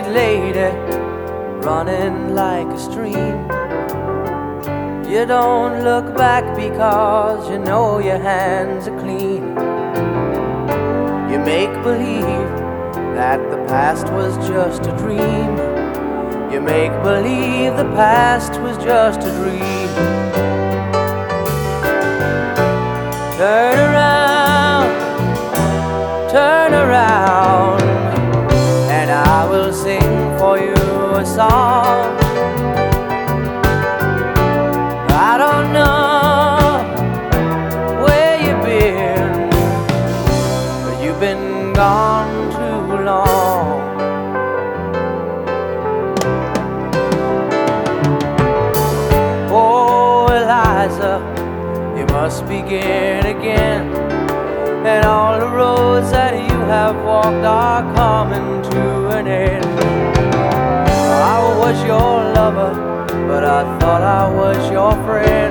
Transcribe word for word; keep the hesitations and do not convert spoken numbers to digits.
lady, running like a stream. You don't look back because you know your hands are clean. You make believe that the past was just a dream. You make believe the past was just a dream. Turn around, turn around, and I will sing for you a song. I don't know where you've been, but you've been gone too long. Oh, Eliza, you must begin again, and all the roads that you have walked are coming to an end. I was your lover, but I thought I was your friend.